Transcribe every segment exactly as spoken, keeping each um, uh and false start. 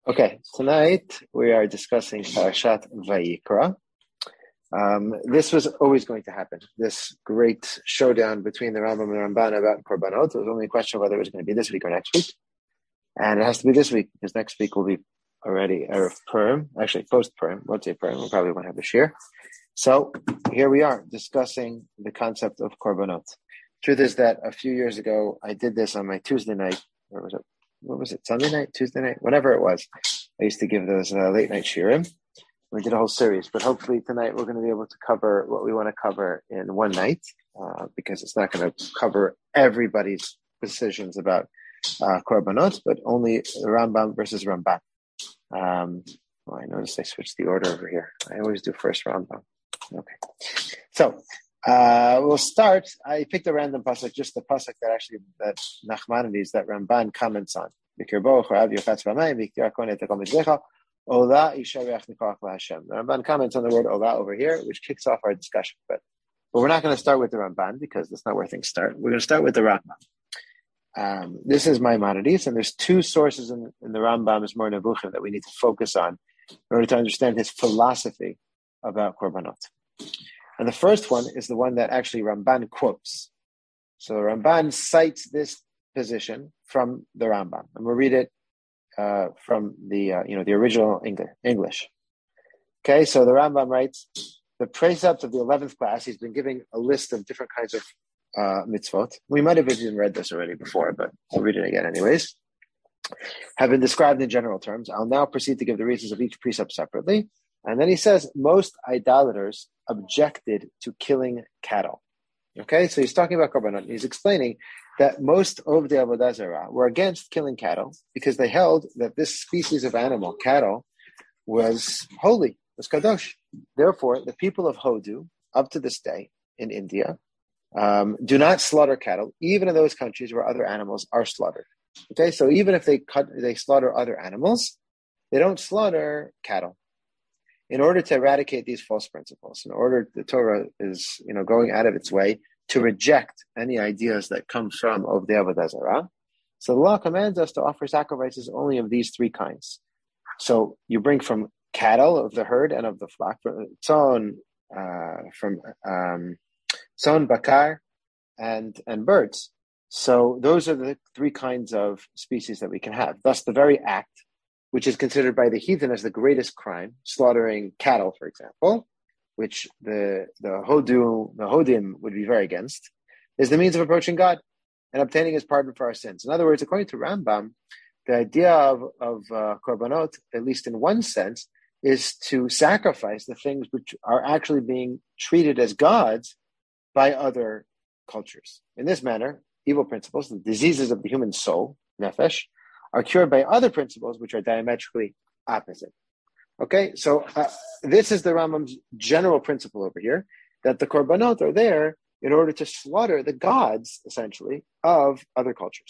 Okay, tonight we are discussing Parashat Vayikra. Um, this was always going to happen, this great showdown between the Rambam and the Ramban about Korbanot. It was only a question of whether it was going to be this week or next week. And it has to be this week, because next week will be already Erev Purim, actually post-Purim, won't say Purim, we probably won't have this year. So here we are, discussing the concept of Korbanot. Truth is that a few years ago, I did this on my Tuesday night, or was it? What was it? Sunday night, Tuesday night, whatever it was. I used to give those uh, late night shiurim. We did a whole series, but hopefully tonight we're going to be able to cover what we want to cover in one night, uh, because it's not going to cover everybody's decisions about uh, korbanot, but only Rambam versus Ramban. Um, well, I noticed I switched the order over here. I always do first Rambam. Okay, so uh, we'll start. I picked a random pasuk, just the pasuk that actually that Nachmanides, that Ramban comments on. Ola Ishareach Nikach LaHashem. The Ramban comments on the word Ola over here, which kicks off our discussion. But, but we're not going to start with the Ramban, because that's not where things start. We're going to start with the Rambam. Um, this is Maimonides, and there's two sources in, in the Rambam's Moreh Nevuchim that we need to focus on in order to understand his philosophy about Korbanot. And the first one is the one that actually Ramban quotes. So Ramban cites this position from the Rambam, and we'll read it Uh, from the uh, you know the original English. Okay, so the Rambam writes, the precepts of the eleventh class. He's been giving a list of different kinds of uh, mitzvot. We might have even read this already before, but I'll read it again anyways. Have been described in general terms. I'll now proceed to give the reasons of each precept separately. And then he says most idolaters objected to killing cattle. Okay, so he's talking about korbanot. He's explaining that most Ovdei Avodah Zarah were against killing cattle because they held that this species of animal, cattle, was holy, was kadosh. Therefore, the people of Hodu, up to this day in India, um, do not slaughter cattle, even in those countries where other animals are slaughtered. Okay, so even if they cut, they slaughter other animals, they don't slaughter cattle. In order to eradicate these false principles, in order, the Torah is, you know, going out of its way to reject any ideas that come from Ovdei Avodah Zarah. So the law commands us to offer sacrifices only of these three kinds. So you bring from cattle of the herd and of the flock, from tzon, uh, from um, tzon, bakar, and and birds. So those are the three kinds of species that we can have. Thus, the very act, which is considered by the heathen as the greatest crime, slaughtering cattle, for example, which the the Hodu, the Hodim would be very against, is the means of approaching God and obtaining his pardon for our sins. In other words, according to Rambam, the idea of, of uh, korbanot, at least in one sense, is to sacrifice the things which are actually being treated as gods by other cultures. In this manner, evil principles, the diseases of the human soul, nefesh, are cured by other principles which are diametrically opposite. Okay, so uh, this is the Rambam's general principle over here, that the korbanot are there in order to slaughter the gods, essentially, of other cultures.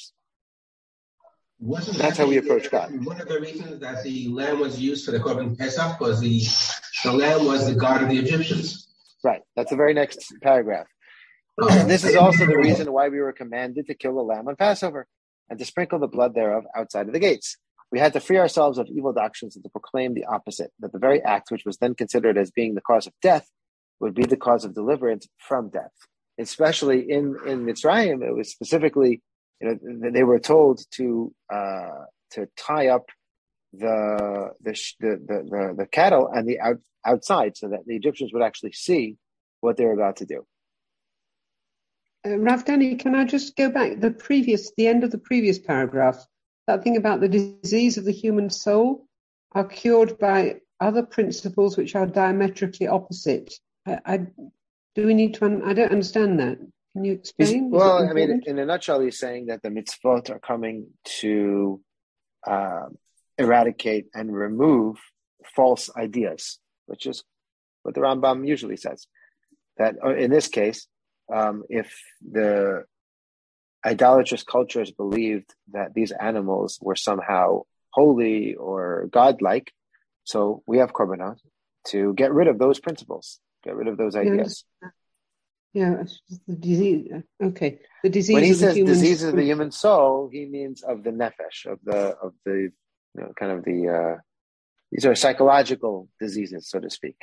Wasn't That's that how we the, approach God. One of the reasons that the lamb was used for the korban Pesach was the, the lamb was the god of the Egyptians. Right, that's the very next paragraph. And this is also the reason why we were commanded to kill the lamb on Passover and to sprinkle the blood thereof outside of the gates. We had to free ourselves of evil doctrines and to proclaim the opposite, that the very act which was then considered as being the cause of death would be the cause of deliverance from death. Especially in, in Mitzrayim, it was specifically, you know, they were told to uh, to tie up the the, the the the cattle and the out, outside so that the Egyptians would actually see what they were about to do. Uh, Rav Danny, can I just go back the previous, the end of the previous paragraph? That thing about the disease of the human soul are cured by other principles which are diametrically opposite. I, I do we need to? I don't understand that. Can you explain? He's, well, I mean, in a nutshell, he's saying that the mitzvot are coming to uh, eradicate and remove false ideas, which is what the Rambam usually says. That in this case, um, if the idolatrous cultures believed that these animals were somehow holy or godlike, so we have korbanot to get rid of those principles, get rid of those ideas. Yeah, the disease. Okay, the disease. When he of says the human disease soul. of the human soul, he means of the nefesh, of the of the you know, kind of the, uh, these are psychological diseases, so to speak.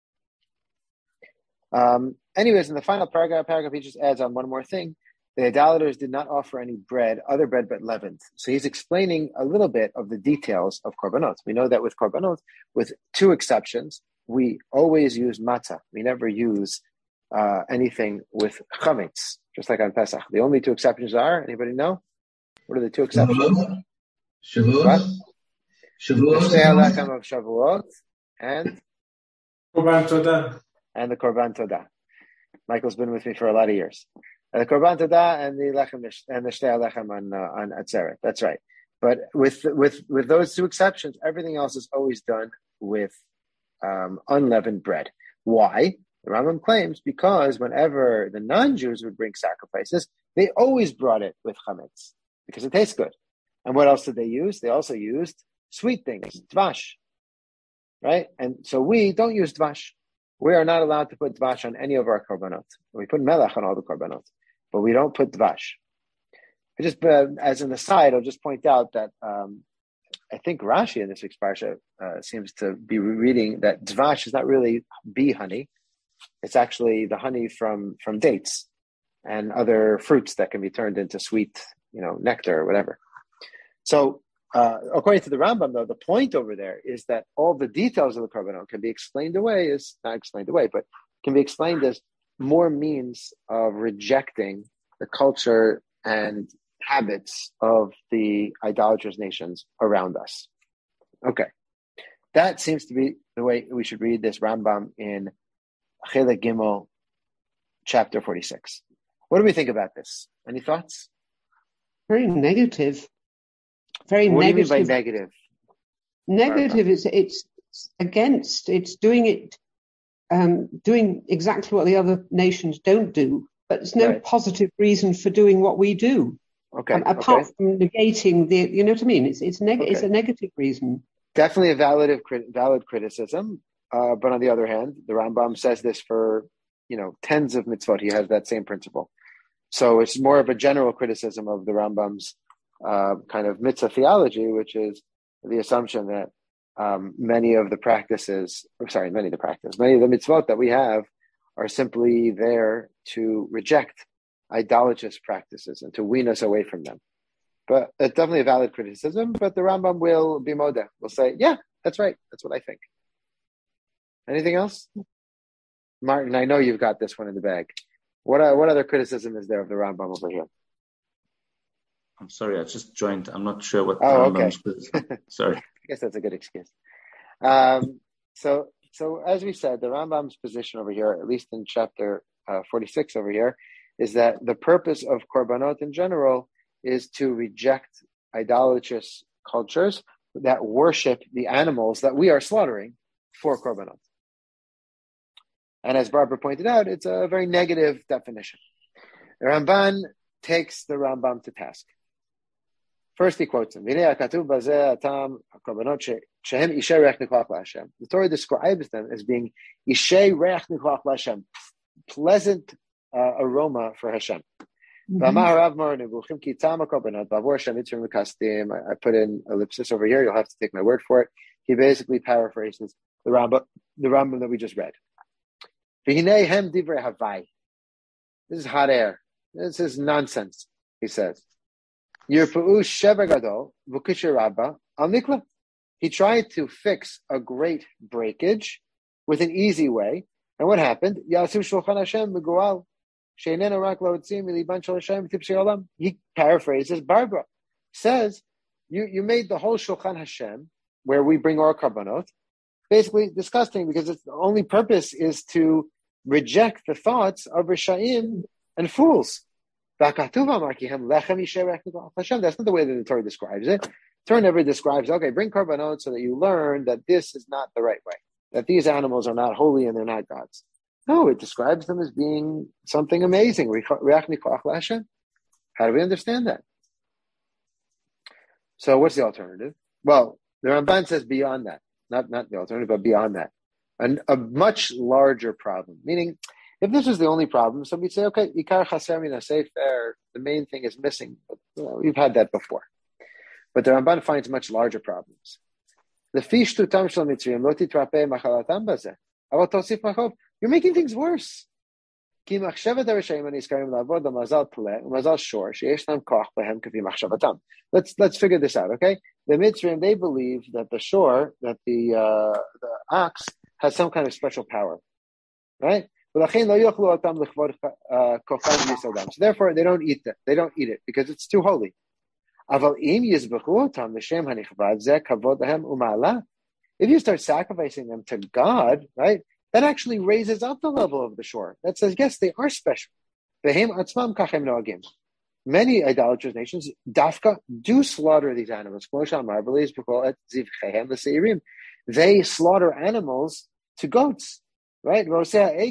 Um, anyways, in the final paragraph, paragraph, he just adds on one more thing. The idolaters did not offer any bread, other bread but leavened. So he's explaining a little bit of the details of korbanot. We know that with korbanot, with two exceptions, we always use matzah. We never use uh, anything with chametz, just like on Pesach. The only two exceptions are, anybody know? What are the two exceptions? Shavuot. What? Shavuot. The Shtei HaLechem of Shavuot and Korban Todah. And the Korban Todah. Michael's been with me for a lot of years. And the Korban Todah and the Lechem and the Shtei HaLechem on uh, on Atzeret. That's right. But with with with those two exceptions, everything else is always done with um, unleavened bread. Why? The Rambam claims because whenever the non-Jews would bring sacrifices, they always brought it with chametz because it tastes good. And what else did they use? They also used sweet things, dvash, right? And so we don't use dvash. We are not allowed to put dvash on any of our korbanot. We put melech on all the korbanot, but we don't put dvash. I just, uh, as an aside, I'll just point out that um, I think Rashi in this week's parsha uh, seems to be reading that dvash is not really bee honey. It's actually the honey from, from dates and other fruits that can be turned into sweet, you know, nectar or whatever. So, uh, according to the Rambam, though, the point over there is that all the details of the korbanot can be explained away as, not explained away, but can be explained as more means of rejecting the culture and habits of the idolatrous nations around us. Okay. That seems to be the way we should read this Rambam in Chelek Gimel, chapter forty-six. What do we think about this? Any thoughts? Very negative. Very what negative. What do you mean by negative? Negative is it's against, it's doing it, um, doing exactly what the other nations don't do, but there's no right. positive reason for doing what we do. Okay. Um, apart okay. from negating the, you know what I mean? It's it's, neg- okay. it's a negative reason. Definitely a valid, valid criticism. Uh, but on the other hand, the Rambam says this for, you know, tens of mitzvot. He has that same principle. So it's more of a general criticism of the Rambam's uh, kind of mitzvah theology, which is the assumption that um, many of the practices, or sorry, many of the practices, many of the mitzvot that we have are simply there to reject idolatrous practices and to wean us away from them. But it's definitely a valid criticism, but the Rambam will be modeh. Will say, yeah, that's right. That's what I think. Anything else? Martin, I know you've got this one in the bag. What uh, what other criticism is there of the Rambam over here? I'm sorry, I just joined. I'm not sure what the oh, Rambam's okay. criticism. Sorry. I guess that's a good excuse. Um, so, so as we said, the Rambam's position over here, at least in chapter uh, forty-six over here, is that the purpose of korbanot in general is to reject idolatrous cultures that worship the animals that we are slaughtering for korbanot. And as Barbara pointed out, it's a very negative definition. The Ramban takes the Rambam to task. First, he quotes him. The Torah describes them as being ishei reach nichach l'Hashem, pleasant uh, aroma for Hashem. Mm-hmm. I put in ellipsis over here. You'll have to take my word for it. He basically paraphrases the Rambam, the Rambam that we just read. This is hot air. This is nonsense, he says. He tried to fix a great breakage with an easy way. And what happened? He paraphrases Barbara. Says, you, you made the whole Shulchan Hashem, where we bring our korbanot, basically disgusting because its the only purpose is to reject the thoughts of Rishayim and fools. That's not the way that the Torah describes it. The Torah never describes, okay, bring korbanot so that you learn that this is not the right way, that these animals are not holy and they're not gods. No, it describes them as being something amazing. How do we understand that? So what's the alternative? Well, the Ramban says beyond that. Not not the alternative, but beyond that. And a much larger problem. Meaning, if this was the only problem, somebody'd say, okay, Ikar Chaser Min HaSefer, the main thing is missing. But, you know, we've had that before. But the Ramban finds much larger problems. The fish to tam shel mitzrayim lo titrape machalatam bazeh. Aval tosif machov. You're making things worse. Ki machshavat harishayim aniskarim lavod lamazal tleh umazal shor sheyeshnam koch behem kavi machshavatam. Let's let's figure this out, okay? The Mitzrayim, they believe that the shore, that the uh, the ox has some kind of special power, right? So therefore, they don't eat that. They don't eat it because it's too holy. If you start sacrificing them to God, right, that actually raises up the level of the shore. That says, yes, they are special. Many idolatrous nations, dafka, do slaughter these animals. They slaughter animals to goats, right? They,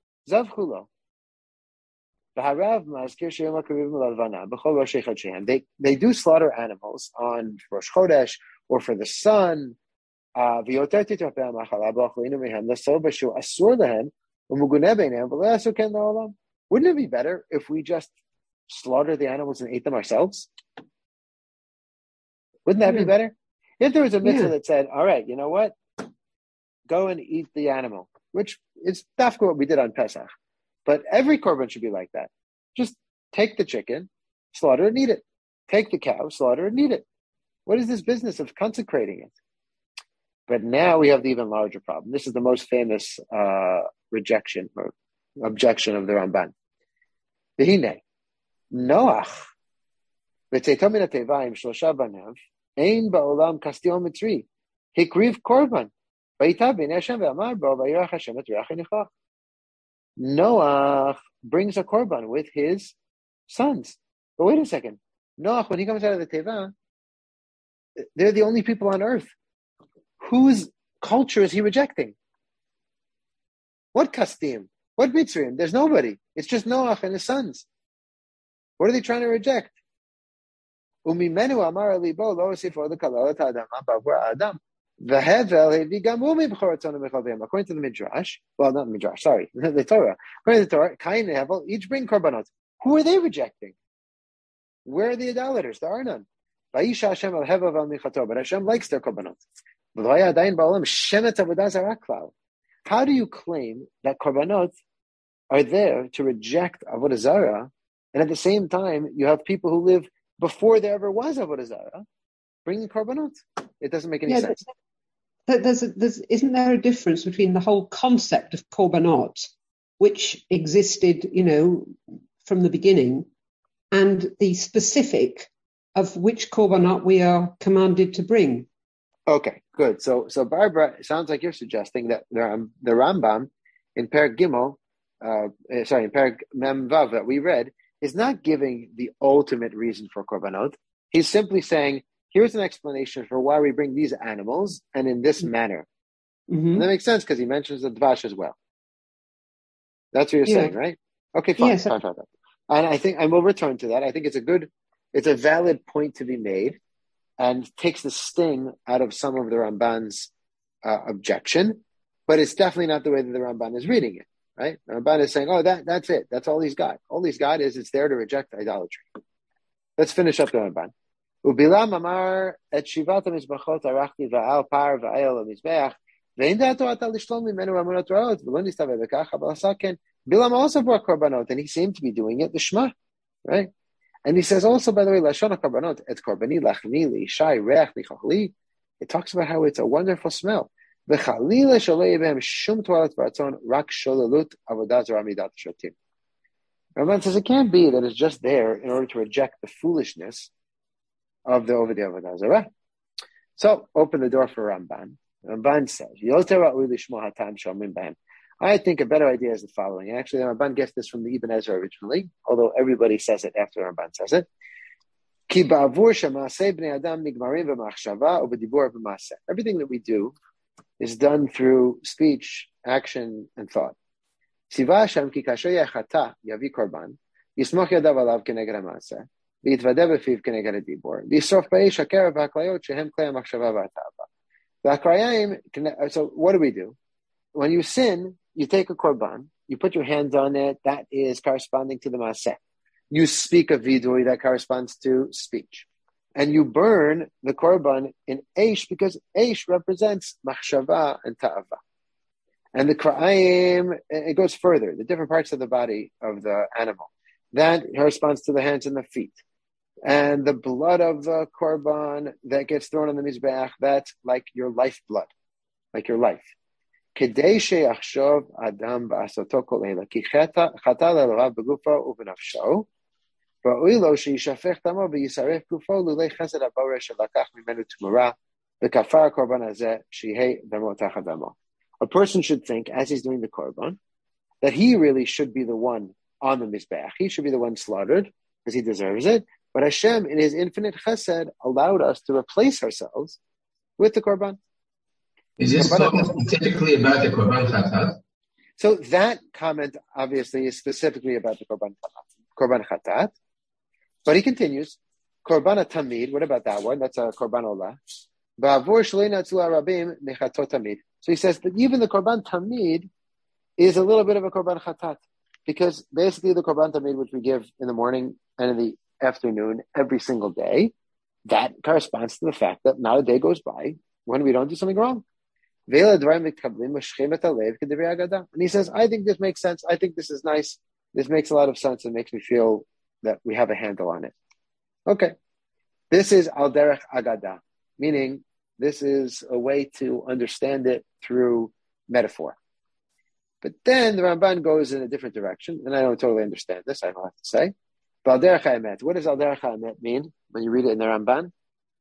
they do slaughter animals on Rosh Chodesh or for the sun. Uh, Wouldn't it be better if we just slaughter the animals and ate them ourselves? Wouldn't that yeah. be better? If there was a mitzvah yeah. that said, all right, you know what? Go and eat the animal, which is that's what we did on Pesach. But every korban should be like that. Just take the chicken, slaughter it and eat it. Take the cow, slaughter it and eat it. What is this business of consecrating it? But now we have the even larger problem. This is the most famous uh, rejection or objection of the Ramban. V'hinei, Noach, v'tzeitom min ha'teva im shlosha banav, ein ba'olam kastion mitzri, hikriv korban, v'yitav b'nei Hashem v'amar bo v'yirach Hashem et riach enichach. Noach brings a korban with his sons. But wait a second. Noach, when he comes out of the teva, they're the only people on earth. Whose culture is he rejecting? What kastim? What mitzrayim? There's nobody. It's just Noach and his sons. What are they trying to reject? Umimenu amar libo lo osifo l'kalot adam b'avur adam v'hevel hevi gamu mibchoratzonu mechavim. According to the Midrash, well, not the Midrash, sorry, the Torah. According to the Torah, Cain and Hevel each bring korbanot. Who are they rejecting? Where are the idolaters? There are none. Vayisha Hashem al Hevel v'al michato, but Hashem likes their korbanot. How do you claim that korbanot are there to reject avodah zarah, and at the same time you have people who live before there ever was avodah zarah bringing korbanot? It doesn't make any yeah, sense. There's, a, there's, isn't there a difference between the whole concept of korbanot, which existed, you know, from the beginning, and the specific of which korbanot we are commanded to bring? Okay, good. So, so Barbara, it sounds like you're suggesting that the, um, the Rambam in Perek Gimel, uh, sorry, in Perek Mem Vav that we read, is not giving the ultimate reason for korbanot. He's simply saying, here's an explanation for why we bring these animals and in this manner. Mm-hmm. And that makes sense because he mentions the dvash as well. That's what you're yeah. saying, right? Okay, fine, yes. fine, fine, fine. And I think, and we'll return to that. I think it's a good, it's a valid point to be made, and takes the sting out of some of the Ramban's uh, objection, but it's definitely not the way that the Ramban is reading it, right? The Ramban is saying, oh, that that's it. That's all he's got. All he's got is it's there to reject idolatry. Let's finish up the Ramban. Ubilam amar et shivat ha-mizbachot arachti va'al par va'ayel ha-mizbeach ve'in da'ato ata lishlom mimenu amunat ra'ot v'lo nistaveh v'kach aber asaken. Bilam also brought korbanot, and he seemed to be doing it, the Shema, right? And he says also, by the way, Lashon HaKorbanot, et korbani lachni li'ishai reach li'chachli. It talks about how it's a wonderful smell. V'chalila shalei b'hem shum toalet v'ratzon rak sholalut avodah zarah midat shotim. Ramban says it can't be that it's just there in order to reject the foolishness of the Ovadia avodah zarah. So, open the door for Ramban. Ramban says, Yoter ra'ui lishmo hatam shomim b'hem. I think a better idea is the following. Actually, the Ramban gets this from the Ibn Ezra originally, although everybody says it after the Ramban says it. Everything that we do is done through speech, action, and thought. So what do we do? When you sin, you take a korban, you put your hands on it, that is corresponding to the maaseh. You speak a vidui, that corresponds to speech. and you burn the korban in eish because eish represents machshava and ta'ava. And the kra'ayim, it goes further, the different parts of the body of the animal. That corresponds to the hands and the feet. And the blood of the korban that gets thrown on the mizbeach, that's like your lifeblood, like your life. Kedei she'achshov adam ba'asoto kol ela, ki chata le'elav b'gufa u'b'nafsho, va'ui lo she'yishafech damo v'yisaref gufo l'ulei chesed ha'boreh shelakach mimenu t'mura v'kafar korban hazeh shehei damo tachad damo. A person should think, as he's doing the korban, that he really should be the one on the mizbeach. He should be the one slaughtered, because he deserves it. But Hashem, in His infinite chesed, allowed us to replace ourselves with the korban. Is this talking specifically about the korban chatat? So that comment, obviously, is specifically about the korban korban chatat. But he continues, korban tamid. What about that one? That's a korban olah. So he says that even the korban tamid is a little bit of a korban chatat, because basically the korban tamid, which we give in the morning and in the afternoon every single day, that corresponds to the fact that not a day goes by when we don't do something wrong. And he says, I think this makes sense. I think this is nice. This makes a lot of sense and makes me feel that we have a handle on it. Okay. This is al derech agada, meaning this is a way to understand it through metaphor. But then the Ramban goes in a different direction, and I don't totally understand this, I don't have to say. But al derech ha'emet, what does al derech ha'emet mean when you read it in the Ramban?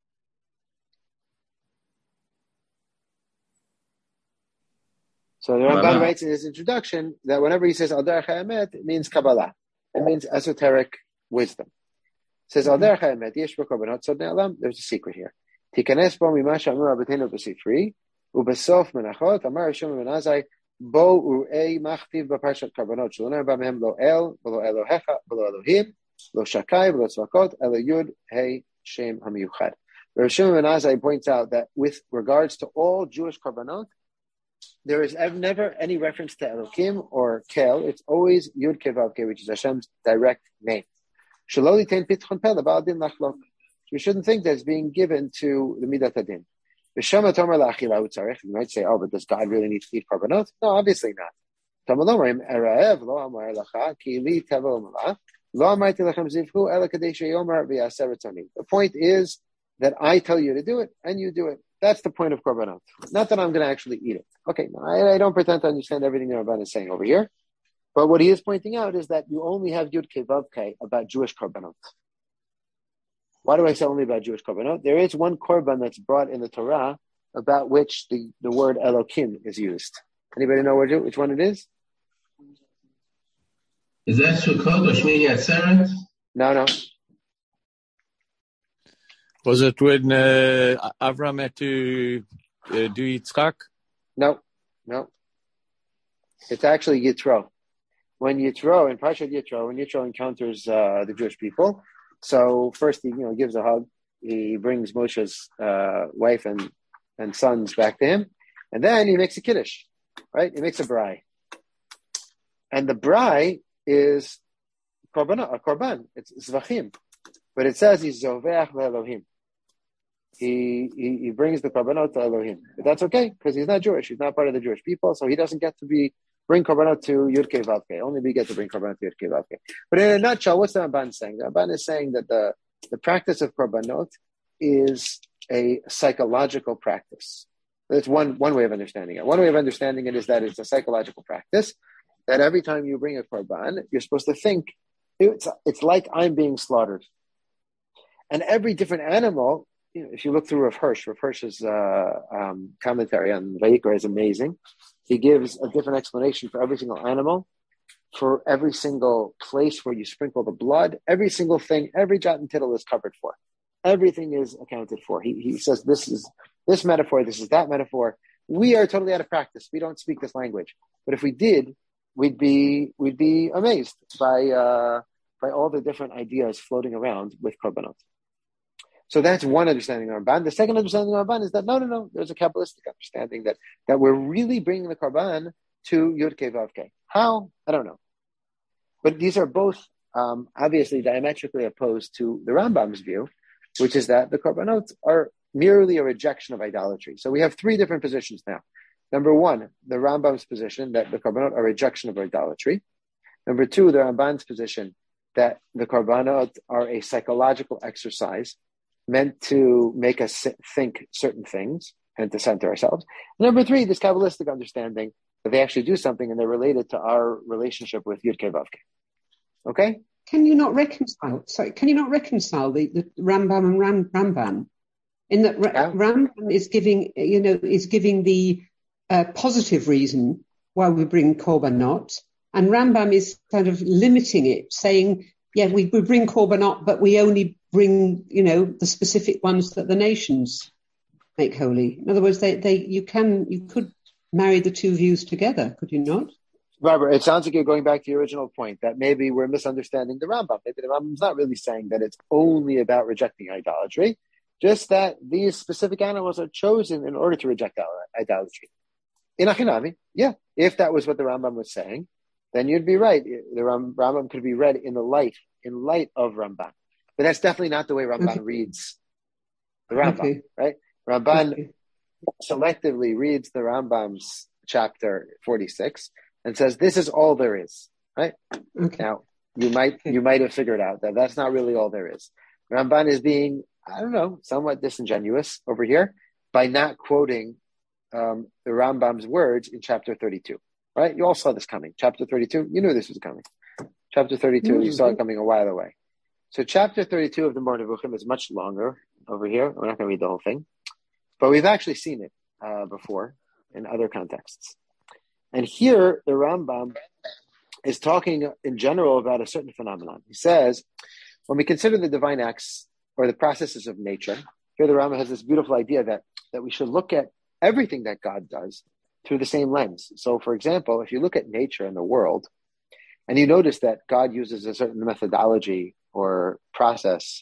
So the Ramban writes in his introduction that whenever he says al derech ha'emet, it means Kabbalah. It means esoteric wisdom. It says al derech ha'emet, yesh b'korbanot sod ne'alam, there's a secret here. Tikanes bo mima she'amru rabbeinu b'sifri, u'besof menachot, amar Hashem ben Azai, bo u'ei machtiv b'parshat korbanot, shelo ner b'mehem lo el, v'lo Elohecha, v'lo Elohim, lo shakai, v'lo tzvakot, elo yud, hei, shem hamiyuchad. Rav Shimon ben Azai points out that with regards to all Jewish korbanot, there is never any reference to Elokim or Kel. It's always Yud Kei Vav Kei, which is Hashem's direct name. Shelo litein pitchon peh leba'al din lachlok. You shouldn't think that it's being given to the Midat Hadin. V'shama tomer la'achila u'tzarech. You might say, oh, but does God really need to eat korbanot? No, obviously not. Tamalomrim eraev lo amar lacha ki li tevel malah lo amarti lechem zivchu ela kadei sheyomer v'yaser etzoni. The point is that I tell you to do it and you do it. That's the point of korbanot. Not that I'm going to actually eat it. Okay, I, I don't pretend to understand everything the Ramban is saying over here. But what he is pointing out is that you only have Yud Kei Vav Kei about Jewish korbanot. Why do I say only about Jewish korbanot? There is one korban that's brought in the Torah about which the, the word Elokim is used. Anybody know where, which one it is? Is that Sukkot or Shmini Atzeret? No, no. Was it when uh, Avram had to uh, do Yitzchak? No, no. It's actually Yitro. When Yitro, in Parshat Yitro, when Yitro encounters uh, the Jewish people, so first he you know gives a hug, he brings Moshe's uh, wife and, and sons back to him, and then he makes a kiddush, right? He makes a brai. And the brai is korban, a korban, it's zvachim. But it says he's zoveach le'Elohim. He, he he brings the korbanot to Elohim. But that's okay, because he's not Jewish. He's not part of the Jewish people, so he doesn't get to be bring korbanot to Yud Kei Vav Kei. Only we get to bring korbanot to Yud Kei Vav Kei. But in a nutshell, what's the Ramban saying? The Ramban is saying that the, the practice of korbanot is a psychological practice. That's one, one way of understanding it. One way of understanding it is that it's a psychological practice, that every time you bring a korban, you're supposed to think, it's, it's like I'm being slaughtered. And every different animal, you know, if you look through Rav Hirsch, Rav Hirsch's uh, um, commentary on Vayikra is amazing. He gives a different explanation for every single animal, for every single place where you sprinkle the blood, every single thing, every jot and tittle is covered for. Everything is accounted for. He, he says this is this metaphor, this is that metaphor. We are totally out of practice. We don't speak this language. But if we did, we'd be we'd be amazed by uh, by all the different ideas floating around with korbanot. So that's one understanding of Ramban. The second understanding of Ramban is that no, no, no. There's a Kabbalistic understanding that, that we're really bringing the korban to Yud Kei Vav Kei. How? I don't know. But these are both um, obviously diametrically opposed to the Rambam's view, which is that the korbanot are merely a rejection of idolatry. So we have three different positions now. Number one, the Rambam's position that the korbanot are a rejection of idolatry. Number two, the Ramban's position that the korbanot are a psychological exercise meant to make us think certain things and to center ourselves. Number three, this Kabbalistic understanding that they actually do something and they're related to our relationship with Yud Kei Vav Kei. Okay? Can you not reconcile? Sorry, can you not reconcile the, the Rambam and Ram, Ramban in that Ra- Yeah. Rambam is giving, you know, is giving the uh, positive reason why we bring korbanot, and Rambam is kind of limiting it, saying, yeah, we, we bring korbanot, but we only bring, you know, the specific ones that the nations make holy. In other words, they, they you can you could marry the two views together, could you not? Barbara, it sounds like you're going back to your original point that maybe we're misunderstanding the Rambam. Maybe the Rambam's not really saying that it's only about rejecting idolatry, just that these specific animals are chosen in order to reject idolatry. In Achinami, yeah, if that was what the Rambam was saying, then you'd be right. The Ram- Rambam could be read in the light, in light of Ramban. But that's definitely not the way Ramban Okay. reads the Rambam, Okay. right? Ramban Okay. selectively reads the Rambam's chapter forty-six and says, this is all there is, right? Okay. Now, you might Okay. you might have figured out that that's not really all there is. Ramban is being, I don't know, somewhat disingenuous over here by not quoting um, the Rambam's words in chapter thirty-two, right? You all saw this coming. Chapter thirty-two, you knew this was coming. Chapter thirty-two, Mm-hmm. you saw it coming a while away. So chapter thirty-two of the Moreh Nevuchim is much longer over here. We're not going to read the whole thing. But we've actually seen it uh, before in other contexts. And here, the Rambam is talking in general about a certain phenomenon. He says, when we consider the divine acts or the processes of nature, here the Rambam has this beautiful idea that, that we should look at everything that God does through the same lens. So, for example, if you look at nature and the world, and you notice that God uses a certain methodology or process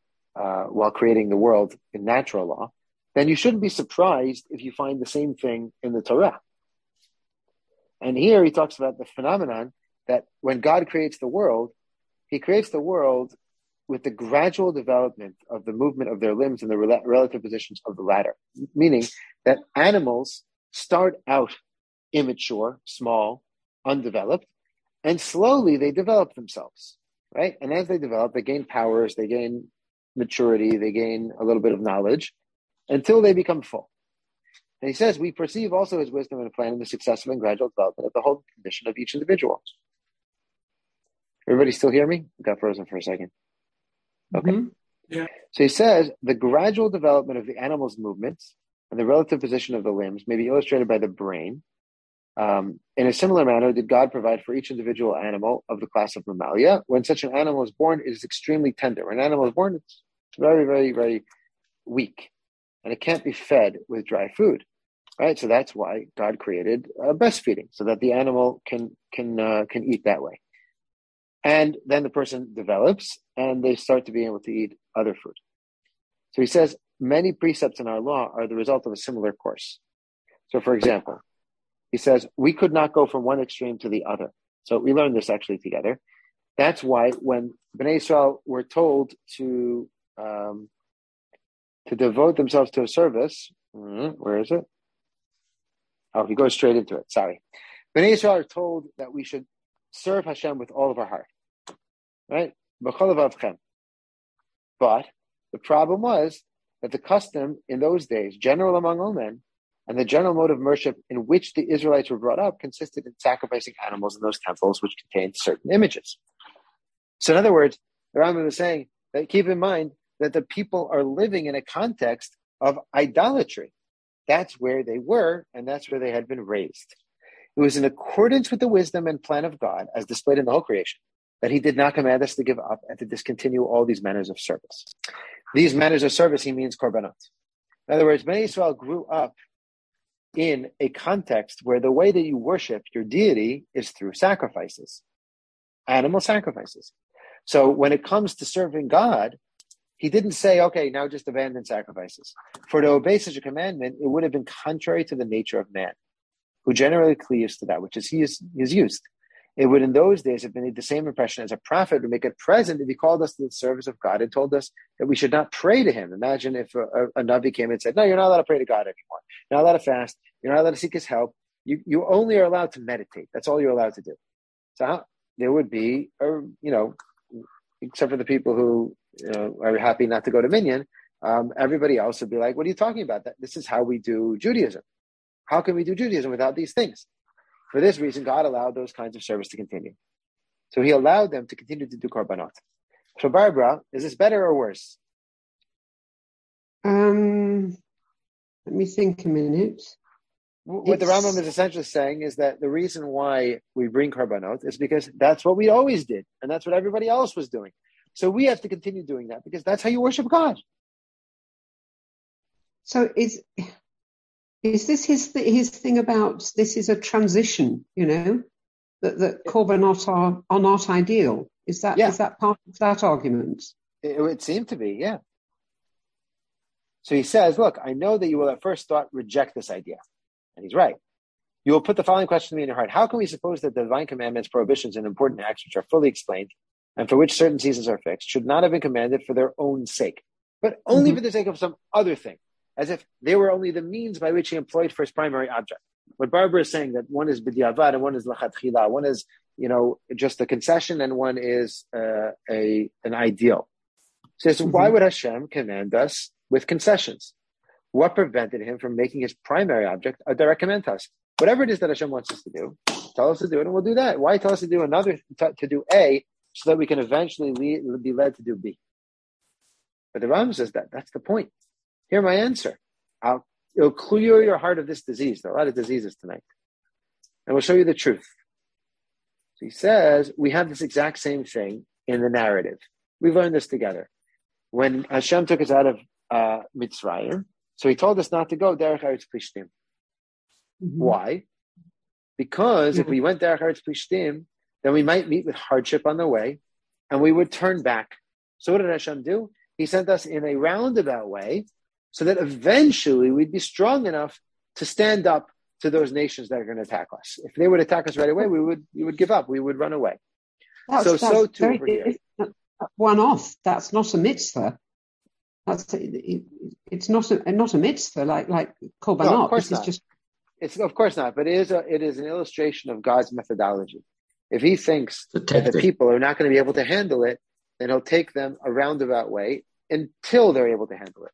uh, while creating the world in natural law, then you shouldn't be surprised if you find the same thing in the Torah. And here he talks about the phenomenon that when God creates the world, he creates the world with the gradual development of the movement of their limbs and the rel- relative positions of the latter, meaning that animals start out immature, small, undeveloped, and slowly they develop themselves, right? And as they develop, they gain powers, they gain maturity, they gain a little bit of knowledge until they become full. And he says, we perceive also his wisdom and plan in the successive and gradual development of the whole condition of each individual. Everybody still hear me? I got frozen for a second. Okay. Mm-hmm. Yeah. So he says, the gradual development of the animal's movements and the relative position of the limbs may be illustrated by the brain. Um, in a similar manner, did God provide for each individual animal of the class of mammalia? When such an animal is born, it is extremely tender. When an animal is born, it's very, very, very weak, and it can't be fed with dry food, right? So that's why God created uh, breastfeeding, so that the animal can can uh, can eat that way. And then the person develops, and they start to be able to eat other food. So he says, many precepts in our law are the result of a similar course. So, for example, he says, we could not go from one extreme to the other. So we learned this actually together. That's why when Bnei Israel were told to um, to devote themselves to a service, where is it? Oh, he goes straight into it. Sorry. Bnei Israel are told that we should serve Hashem with all of our heart, right? But the problem was that the custom in those days, general among all men, and the general mode of worship in which the Israelites were brought up consisted in sacrificing animals in those temples which contained certain images. So in other words, the Rambam is saying that keep in mind that the people are living in a context of idolatry. That's where they were, and that's where they had been raised. It was in accordance with the wisdom and plan of God, as displayed in the whole creation, that he did not command us to give up and to discontinue all these manners of service. These manners of service, he means korbanot. In other words, Bnei Israel grew up in a context where the way that you worship your deity is through sacrifices, animal sacrifices. So when it comes to serving God, he didn't say, okay, now just abandon sacrifices. For to obey such a commandment, it would have been contrary to the nature of man, who generally cleaves to that which is he is, he is used. It would in those days have been the same impression as a prophet would make it present if he called us to the service of God and told us that we should not pray to him. Imagine if a, a, a Navi came and said, no, you're not allowed to pray to God anymore. You're not allowed to fast. You're not allowed to seek his help. You you only are allowed to meditate. That's all you're allowed to do. So how, there would be, a, you know, except for the people who you know, are happy not to go to Minyan, um, everybody else would be like, what are you talking about? That This is how we do Judaism. How can we do Judaism without these things? For this reason, God allowed those kinds of service to continue. So he allowed them to continue to do korbanot. So Barbara, is this better or worse? Um, let me think a minute. What It's... the Rambam is essentially saying is that the reason why we bring korbanot is because that's what we always did, and that's what everybody else was doing. So we have to continue doing that because that's how you worship God. So is is this his his thing about this is a transition? You know, that that korbanot are are not ideal. Is that yeah. is that part of that argument? It would seem to be, yeah. So he says, look, I know that you will at first thought reject this idea. And he's right. You will put the following question to me in your heart. How can we suppose that the divine commandments, prohibitions, and important acts which are fully explained and for which certain seasons are fixed should not have been commanded for their own sake, but only mm-hmm. for the sake of some other thing, as if they were only the means by which he employed for his primary object? What Barbara is saying, that one is b'diavad and one is lachatchila, one is, you know, just a concession and one is uh, a an ideal. He says, mm-hmm. why would Hashem command us with concessions? What prevented him from making his primary object a direct command to us? Whatever it is that Hashem wants us to do, tell us to do it and we'll do that. Why tell us to do another, to, to do A, so that we can eventually lead, be led to do B? But the Rambam says that, that's the point. Hear my answer. I'll, it'll clear your heart of this disease. There are a lot of diseases tonight. And we'll show you the truth. So he says, we have this exact same thing in the narrative. We've learned this together. When Hashem took us out of uh, Mitzrayim, so he told us not to go Derech Eretz Plishtim. Mm-hmm. Why? Because mm-hmm. if we went Derech Eretz Plishtim, then we might meet with hardship on the way, and we would turn back. So what did Hashem do? He sent us in a roundabout way, so that eventually we'd be strong enough to stand up to those nations that are going to attack us. If they would attack us right away, we would we would give up. We would run away. That's, so that's so too very, over here. One off. That's not a mitzvah. That's it, it's not a not a mitzvah like like korbanot. No, of course this not. Is just... It's of course not. But it is a it is an illustration of God's methodology. If he thinks that the people are not going to be able to handle it, then he'll take them a roundabout way until they're able to handle it.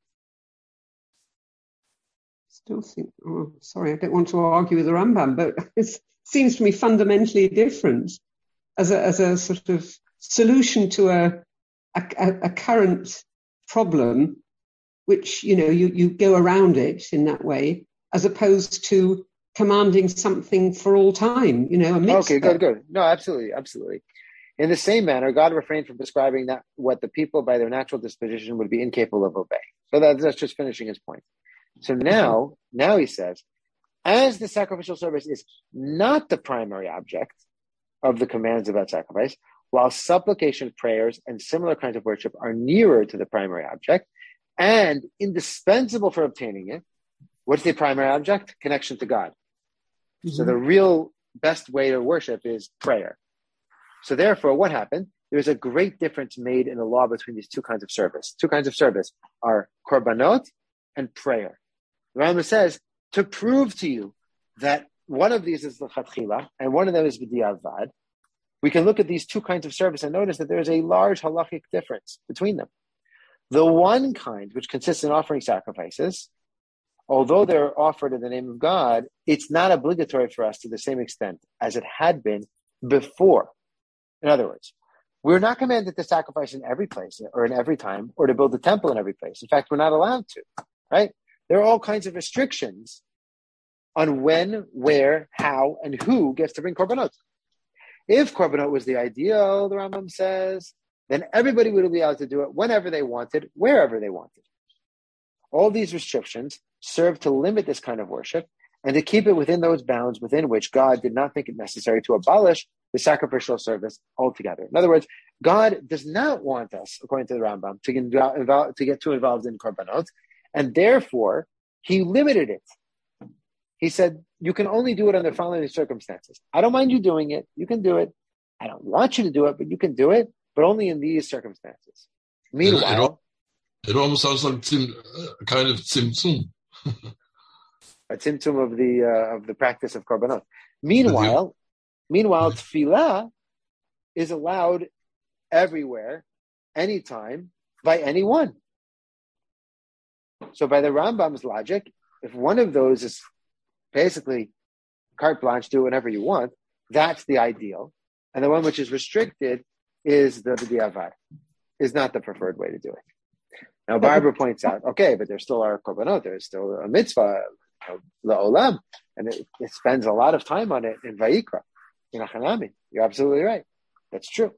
Still think. Oh, sorry, I don't want to argue with the Rambam, but it seems to me fundamentally different as a as a sort of solution to a a, a current problem, which, you know, you, you go around it in that way, as opposed to commanding something for all time, you know, a mitzvah. Okay, good, good. No, absolutely, absolutely. In the same manner, God refrained from prescribing that what the people by their natural disposition would be incapable of obeying. So that, that's just finishing his point. So now, now he says, as the sacrificial service is not the primary object of the commands about sacrifice, while supplication, prayers, and similar kinds of worship are nearer to the primary object and indispensable for obtaining it, what's the primary object? Connection to God. Mm-hmm. So the real best way to worship is prayer. So therefore, what happened? There's a great difference made in the law between these two kinds of service. Two kinds of service are korbanot and prayer. The Rambam says, to prove to you that one of these is the lechatchila and one of them is b'diavad, we can look at these two kinds of service and notice that there is a large halachic difference between them. The one kind, which consists in offering sacrifices, although they're offered in the name of God, it's not obligatory for us to the same extent as it had been before. In other words, we're not commanded to sacrifice in every place or in every time or to build a temple in every place. In fact, we're not allowed to, right? There are all kinds of restrictions on when, where, how, and who gets to bring korbanot. If korbanot was the ideal, the Rambam says, then everybody would be able to do it whenever they wanted, wherever they wanted. All these restrictions serve to limit this kind of worship and to keep it within those bounds within which God did not think it necessary to abolish the sacrificial service altogether. In other words, God does not want us, according to the Rambam, to get, involved, to get too involved in korbanot, and therefore he limited it He said, you can only do it under following circumstances. I don't mind you doing it. You can do it. I don't want you to do it, but you can do it, but only in these circumstances. Meanwhile, it, it almost sounds like tzim, a kind of tzimtzum. a tzimtzum of the uh, of the practice of korbanot. Meanwhile, meanwhile, tefillah is allowed everywhere, anytime, by anyone. So by the Rambam's logic, if one of those is basically carte blanche, do whatever you want, that's the ideal. And the one which is restricted is the b'diavad, is not the preferred way to do it. Now, Barbara points out, okay, but there still are korbanot, there's still a mitzvah, la'olam, and it, it spends a lot of time on it in Vayikra, in Achanami. You're absolutely right. That's true.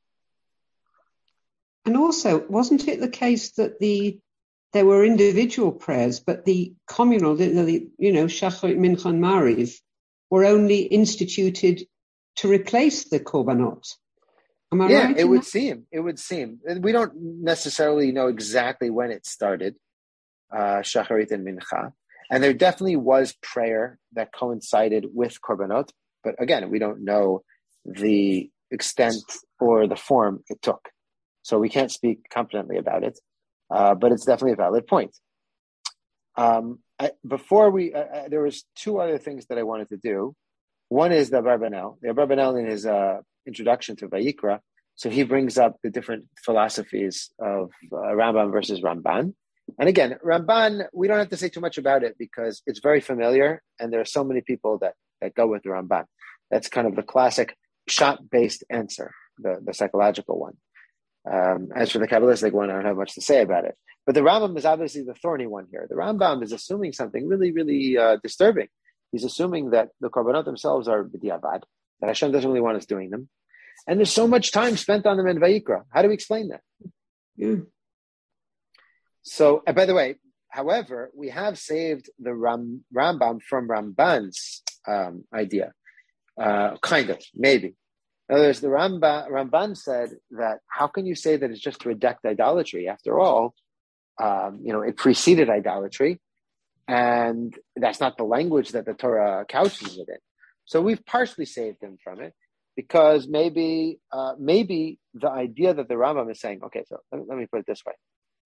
And also, wasn't it the case that the there were individual prayers, but the communal, the, the you know, Shacharit, Mincha, and Mariv, were only instituted to replace the korbanot? Am I yeah, right? it would that? seem. It would seem. We don't necessarily know exactly when it started, uh, Shacharit and Mincha. And there definitely was prayer that coincided with korbanot. But again, we don't know the extent or the form it took. So we can't speak confidently about it. Uh, but it's definitely a valid point. Um, I, before we, uh, there was two other things that I wanted to do. One is the Abarbanel. The Abarbanel in his uh, introduction to Vayikra, so he brings up the different philosophies of uh, Rambam versus Ramban. And again, Ramban, we don't have to say too much about it because it's very familiar, and there are so many people that, that go with the Ramban. That's kind of the classic shot-based answer, the, the psychological one. Um, as for the Kabbalistic one, I don't have much to say about it. But the Rambam is obviously the thorny one here. The Rambam is assuming something really, really uh, disturbing. He's assuming that the korbanot themselves are b'diavad, that Hashem doesn't really want us doing them. And there's so much time spent on them in Vayikra. How do we explain that? Yeah. So, and by the way, however, we have saved the Ram, Rambam from Ramban's um, idea. Uh, kind of, maybe. In other words, the Ramba, Ramban said that how can you say that it's just to reject idolatry? After all, um, you know, it preceded idolatry, and that's not the language that the Torah couches it in. So we've partially saved him from it because maybe, uh, maybe the idea that the Rambam is saying, okay, so let me, let me put it this way.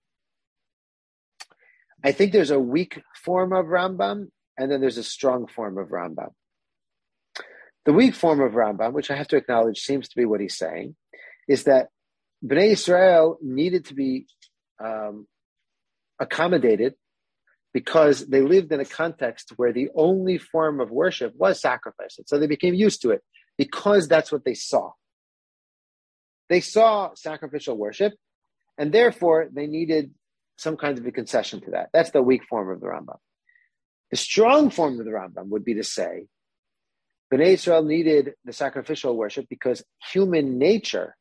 I think there's a weak form of Rambam, and then there's a strong form of Rambam. The weak form of Rambam, which I have to acknowledge seems to be what he's saying, is that Bnei Israel needed to be um, accommodated because they lived in a context where the only form of worship was sacrifice. And so they became used to it because that's what they saw. They saw sacrificial worship, and therefore they needed some kind of a concession to that. That's the weak form of the Rambam. The strong form of the Rambam would be to say, Bnei Israel needed the sacrificial worship because human nature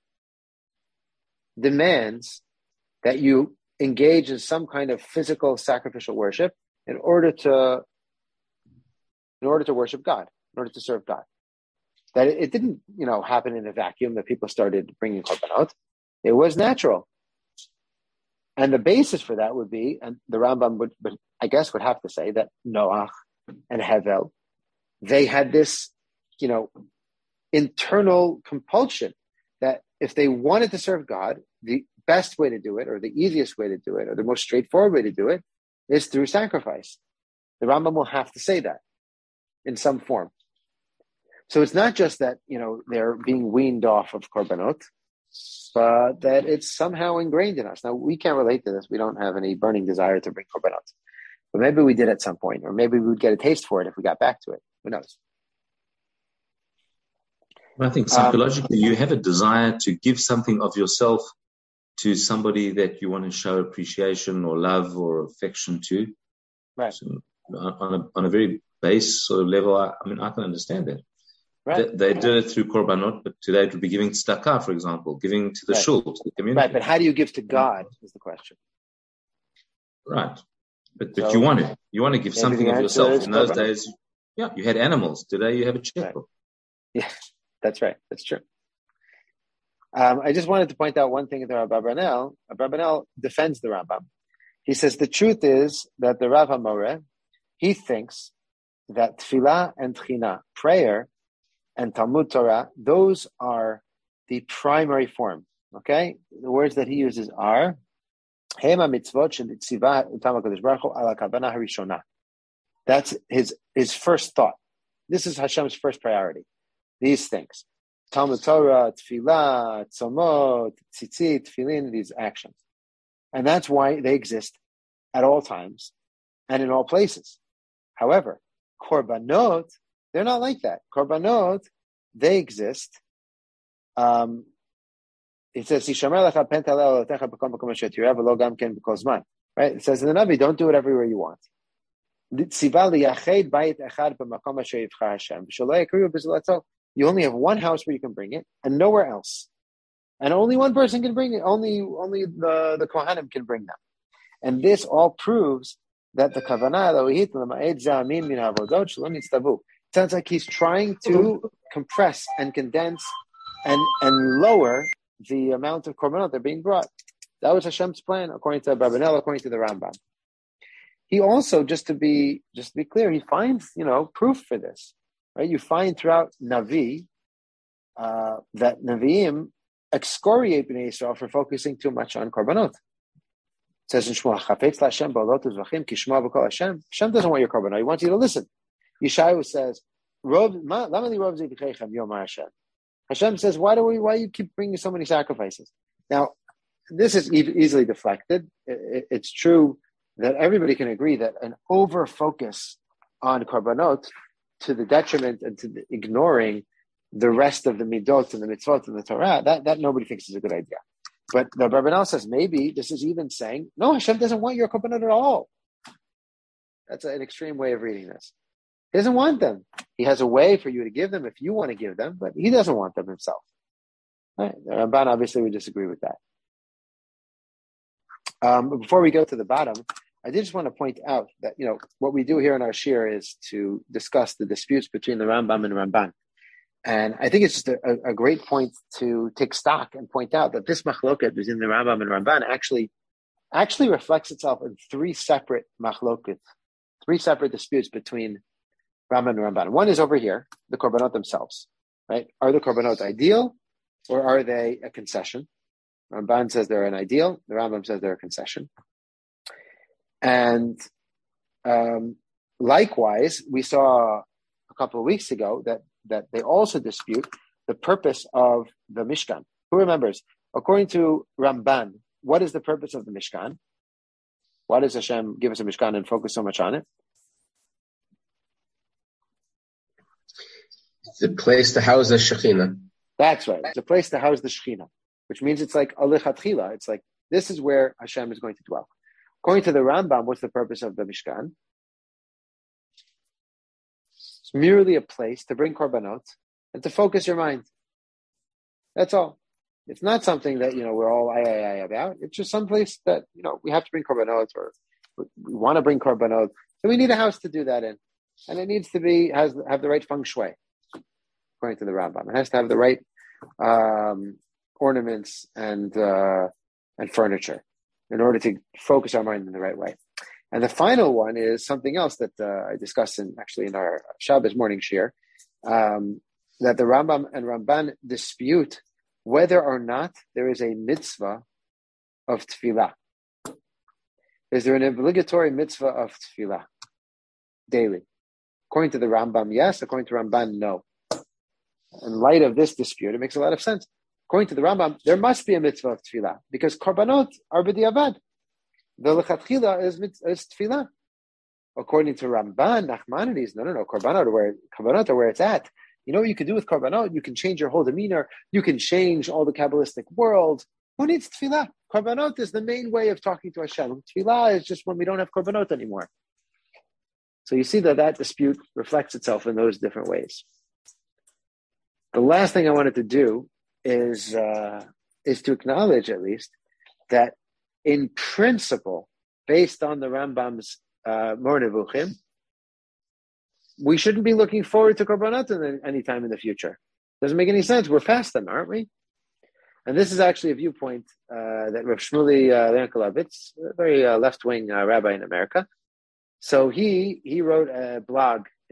demands that you engage in some kind of physical sacrificial worship in order to, in order to worship God, in order to serve God. That it, it didn't, you know, happen in a vacuum that people started bringing korbanot. It was natural. And the basis for that would be, and the Rambam would, would I guess, would have to say that Noach and Hevel, they had this, you know, internal compulsion that if they wanted to serve God, the best way to do it, or the easiest way to do it, or the most straightforward way to do it, is through sacrifice. The Rambam will have to say that in some form. So it's not just that, you know, they're being weaned off of korbanot, but that it's somehow ingrained in us. Now, we can't relate to this. We don't have any burning desire to bring korbanot. But maybe we did at some point, or maybe we would get a taste for it if we got back to it. Who knows? I think psychologically, um, you have a desire to give something of yourself to somebody that you want to show appreciation or love or affection to. Right. So on a on a very base sort of level, I, I mean, I can understand that. Right. They, they did it through korbanot, but today it would be giving tzedakah, for example, giving to the right. shul, to the community. Right, but how do you give to God is the question. Right. But but so, you want to. You want to give something of yourself. In those korbanot. days, yeah, you had animals. Today you have a checkbook. Right. Yeah, that's right. That's true. Um, I just wanted to point out one thing that Abarbanel, Abarbanel defends the Rambam. He says the truth is that the Rav HaMoreh, he thinks that tefillah and tchina, prayer and Talmud Torah, those are the primary form. Okay, the words that he uses are Hema mitzvot shenitzivah utam HaKadosh Baruch Hu ala kavana harishona. That's his his first thought. This is Hashem's first priority. These things: Talmud Torah, tefillah, tzomot, tzitzit, tefillin, these actions, and that's why they exist at all times and in all places. However, korbanot, they're not like that. Korbanot, they exist. Um, it says, right? It says in the Navi, don't do it everywhere you want. You only have one house where you can bring it, and nowhere else. And only one person can bring it. Only, only the, the Kohanim can bring them. And this all proves that the kavanah sounds like he's trying to compress and condense and, and lower the amount of korbanot that are being brought. That was Hashem's plan, according to Abarbanel, according to the Rambam. He also, just to be just to be clear, he finds, you know, proof for this. Right? You find throughout Navi uh, that Naviim excoriate Bnei Yisrael for focusing too much on korbanot. It says in Shmuel, Hashem, Hashem doesn't want your korbanot. He wants you to listen. Yeshayahu says, Hashem says, why do we? Why do you keep bringing so many sacrifices? Now, this is e- easily deflected. It, it, it's true that everybody can agree that an over focus on korbanot to the detriment and to the ignoring the rest of the midot and the mitzvot and the Torah, that, that nobody thinks is a good idea. But the Abarbanel says maybe this is even saying, no, Hashem doesn't want your korbanot at all. That's an extreme way of reading this. He doesn't want them. He has a way for you to give them if you want to give them, but he doesn't want them himself. Right? The Ramban obviously would disagree with that. Um, but before we go to the bottom, I did just want to point out that, you know, what we do here in our shir is to discuss the disputes between the Rambam and Ramban. And I think it's just a, a great point to take stock and point out that this machloket between the Rambam and Ramban actually actually reflects itself in three separate machloket, three separate disputes between Rambam and Ramban. One is over here, the korbanot themselves, right? Are the korbanot ideal or are they a concession? Ramban says they're an ideal. The Rambam says they're a concession. And um, likewise, we saw a couple of weeks ago that, that they also dispute the purpose of the Mishkan. Who remembers? According to Ramban, what is the purpose of the Mishkan? Why does Hashem give us a Mishkan and focus so much on it? It's a place to house the Shekhinah. That's right. It's a place to house the Shekhinah, which means it's like alichatchila. It's like, this is where Hashem is going to dwell. According to the Rambam, what's the purpose of the Mishkan? It's merely a place to bring korbanot and to focus your mind. That's all. It's not something that, you know, we're all ay, ay, ay about. It's just some place that, you know, we have to bring korbanot, or we want to bring korbanot. So we need a house to do that in. And it needs to be, has have the right feng shui, according to the Rambam. It has to have the right um, ornaments and uh, and furniture in order to focus our mind in the right way. And the final one is something else that uh, I discussed in actually in our Shabbos morning shir, um, that the Rambam and Ramban dispute whether or not there is a mitzvah of tefillah. Is there an obligatory mitzvah of tefillah daily? According to the Rambam, yes. According to Ramban, no. In light of this dispute, it makes a lot of sense. According to the Rambam, there must be a mitzvah of tefillah because korbanot are b'diavad. The lechatchila is, is tefillah. According to Ramban, Nachmanides, no, no, no, korbanot are where korbanot are where it's at. You know what you can do with korbanot? You can change your whole demeanor. You can change all the Kabbalistic world. Who needs tefillah? Korbanot is the main way of talking to Hashem. Tefillah is just when we don't have korbanot anymore. So you see that that dispute reflects itself in those different ways. The last thing I wanted to do is uh, is to acknowledge, at least, that in principle, based on the Rambam's uh, Mor Nevuchim, we shouldn't be looking forward to korbanot any time in the future. Doesn't make any sense. We're past them, aren't we? And this is actually a viewpoint uh, that Rav Shmuley uh, Yankelovitz, a very uh, left-wing uh, rabbi in America, so he he wrote a blog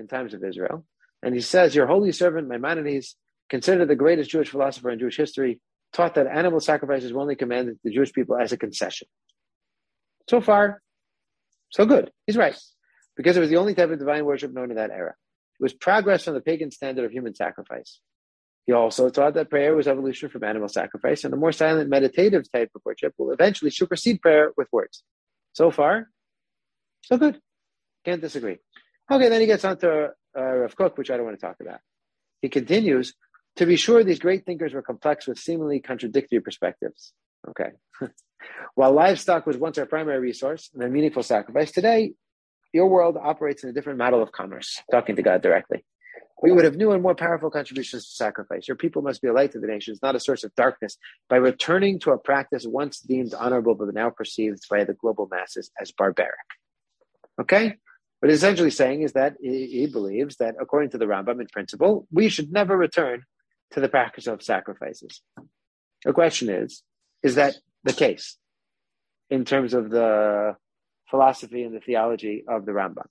in times of Israel. And he says, your holy servant Maimonides, considered the greatest Jewish philosopher in Jewish history, taught that animal sacrifices were only commanded to the Jewish people as a concession. So far, so good. He's right. Because it was the only type of divine worship known in that era. It was progress from the pagan standard of human sacrifice. He also taught that prayer was evolution from animal sacrifice, and the more silent meditative type of worship will eventually supersede prayer with words. So far, so good. Can't disagree. Okay, then he gets on to uh, Rav Kook, which I don't want to talk about. He continues, to be sure, these great thinkers were complex with seemingly contradictory perspectives. Okay. While livestock was once our primary resource and a meaningful sacrifice, today, your world operates in a different model of commerce, talking to God directly. We would have new and more powerful contributions to sacrifice. Your people must be a light to the nations, not a source of darkness, by returning to a practice once deemed honorable but now perceived by the global masses as barbaric. Okay? What he's essentially saying is that he, he believes that, according to the Rambam in principle, we should never return to the practice of sacrifices. The question is, is that the case in terms of the philosophy and the theology of the Rambam?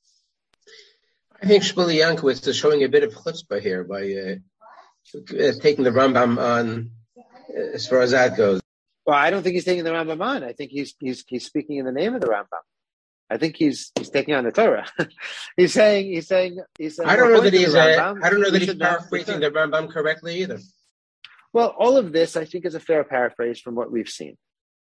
I think Shmuley Yankowitz is showing a bit of chutzpah here by uh, uh, taking the Rambam on uh, as far as that goes. Well, I don't think he's taking the Rambam on. I think he's he's he's speaking in the name of the Rambam. I think he's he's taking on the Torah. he's saying he's saying he's saying. I don't know that he's. Rambam, uh, I don't know that he's paraphrasing the Rambam correctly either. Well, all of this, I think, is a fair paraphrase from what we've seen.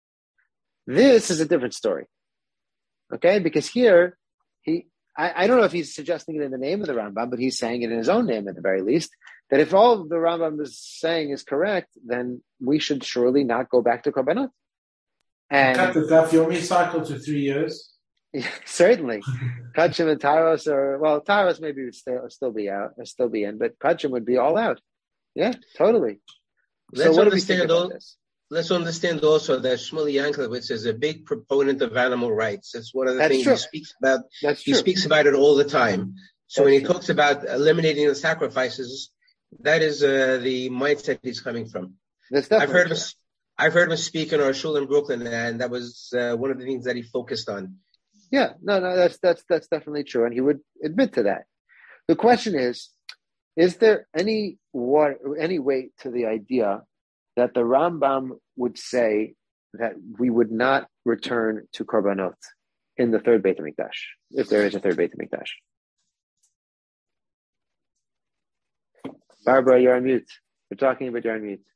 This is a different story, okay? Because here, he, I, I don't know if he's suggesting it in the name of the Rambam, but he's saying it in his own name at the very least, that if all the Rambam is saying is correct, then we should surely not go back to Korbanot. And cut the Daf Yomi cycle to three years. Certainly. Kachim and Taros are, well, Taros maybe would still, still be out, or still be in, but Kachim would be all out. Yeah, totally. Let's so what understand do we think about this? Let's understand also that Shmuley Yankowitz is a big proponent of animal rights. That's one of the That's things true. he speaks about. That's he true. speaks about it all the time. So That's when he true. talks about eliminating the sacrifices, that is uh, the mindset he's coming from. That's I've heard true. him. I've heard him speak in our shul in Brooklyn, and that was uh, one of the things that he focused on. Yeah, no, no, that's that's that's definitely true, and he would admit to that. The question is, is there any what any weight to the idea that the Rambam would say that we would not return to Korbanot in the third Beit HaMikdash, if there is a third Beit HaMikdash? Barbara, you're on mute. We're talking, but you're on mute.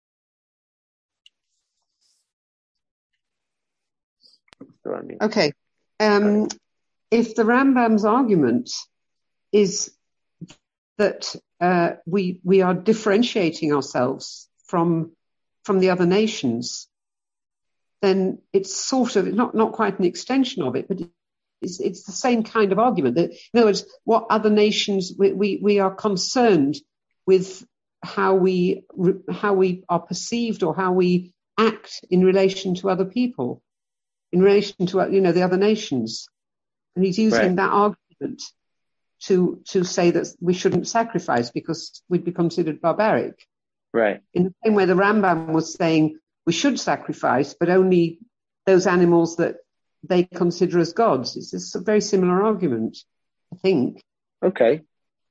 Still on mute. Okay. Um, if the Rambam's argument is that uh, we we are differentiating ourselves from from the other nations, then it's sort of not not quite an extension of it, but it's it's the same kind of argument. That, in other words, what other nations we we, we are concerned with how we how we are perceived or how we act in relation to other people, in relation to you know the other nations, and he's using right. that argument to to say that we shouldn't sacrifice because we'd be considered barbaric. Right. In the same way the Rambam was saying we should sacrifice, but only those animals that they consider as gods. It's, it's a very similar argument, I think. Okay.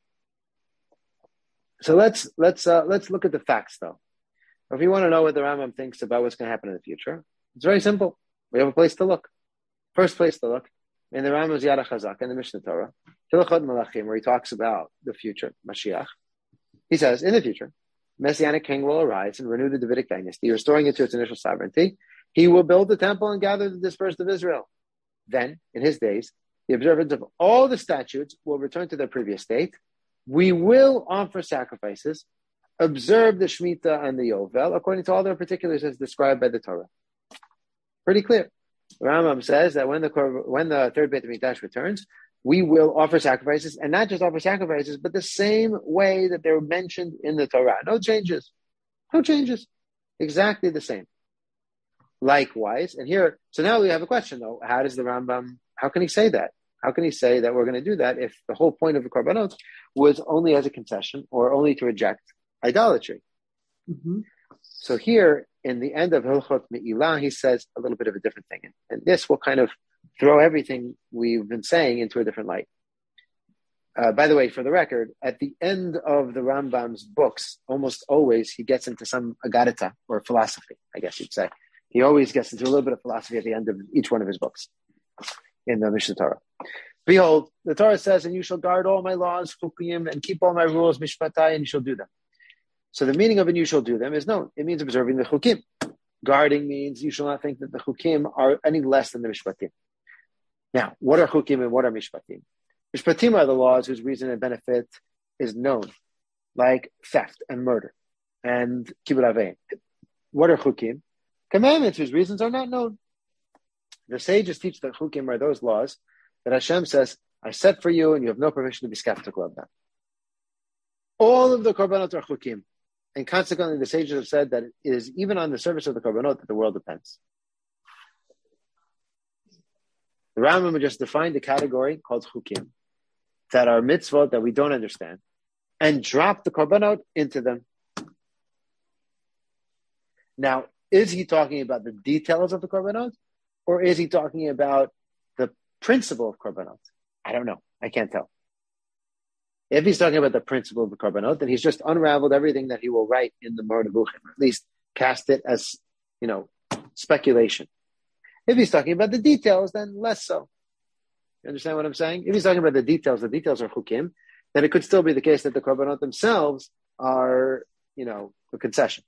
So let's let's uh, let's look at the facts, though. If you want to know what the Rambam thinks about what's going to happen in the future, it's very simple. We have a place to look. First place to look in the Rambam's Yad HaChazak in the Mishnah Torah, Hilchot Malachim, where he talks about the future, Mashiach. He says, in the future, Messianic king will arise and renew the Davidic dynasty, restoring it to its initial sovereignty. He will build the temple and gather the dispersed of Israel. Then, in his days, the observance of all the statutes will return to their previous state. We will offer sacrifices, observe the Shemitah and the Yovel, according to all their particulars as described by the Torah. Pretty clear. The Rambam says that when the when the third Beit HaMikdash returns, we will offer sacrifices, and not just offer sacrifices, but the same way that they're mentioned in the Torah. No changes. No changes. Exactly the same. Likewise, and here, so now we have a question though. How does the Rambam, how can he say that? How can he say that we're going to do that if the whole point of the Korbanot was only as a concession or only to reject idolatry? Mm-hmm. So here, in the end of Hilchot Me'ilah, he says a little bit of a different thing. And this will kind of throw everything we've been saying into a different light. Uh, by the way, for the record, at the end of the Rambam's books, almost always he gets into some agarita, or philosophy, I guess you'd say. He always gets into a little bit of philosophy at the end of each one of his books in the Mishnah Torah. Behold, the Torah says, and you shall guard all my laws, chukim, and keep all my rules, mishpatai, and you shall do them. So the meaning of and you shall do them is known. It means observing the chukim. Guarding means you shall not think that the chukim are any less than the mishpatim. Now, what are chukim and what are mishpatim? Mishpatim are the laws whose reason and benefit is known, like theft and murder and kibbut avein. What are chukim? Commandments whose reasons are not known. The sages teach that chukim are those laws that Hashem says, I set for you and you have no permission to be skeptical of them. All of the korbanot are chukim. And consequently, the sages have said that it is even on the service of the korbanot that the world depends. The Rambam just defined a category called chukim, that are mitzvot that we don't understand, and dropped the korbanot into them. Now, is he talking about the details of the korbanot, or is he talking about the principle of korbanot? I don't know. I can't tell. If he's talking about the principle of the korbanot, then he's just unraveled everything that he will write in the Moreh Nevuchim, or at least cast it as, you know, speculation. If he's talking about the details, then less so. You understand what I'm saying? If he's talking about the details, the details are chukim, then it could still be the case that the korbanot themselves are, you know, a concession.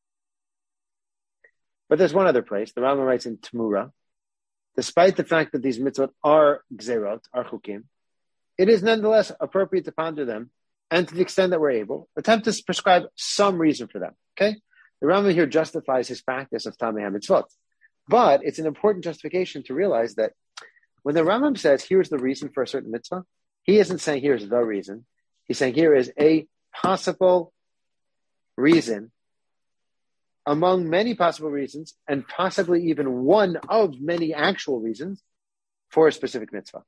But there's one other place. The Rambam writes in Tmura, despite the fact that these mitzvot are gzerot, are chukim, it is nonetheless appropriate to ponder them, and to the extent that we're able, attempt to prescribe some reason for them. Okay? The Rambam here justifies his practice of Tamei HaMitzvot. But it's an important justification to realize that when the Rambam says, here's the reason for a certain mitzvah, he isn't saying here's the reason. He's saying here is a possible reason among many possible reasons, and possibly even one of many actual reasons for a specific mitzvah.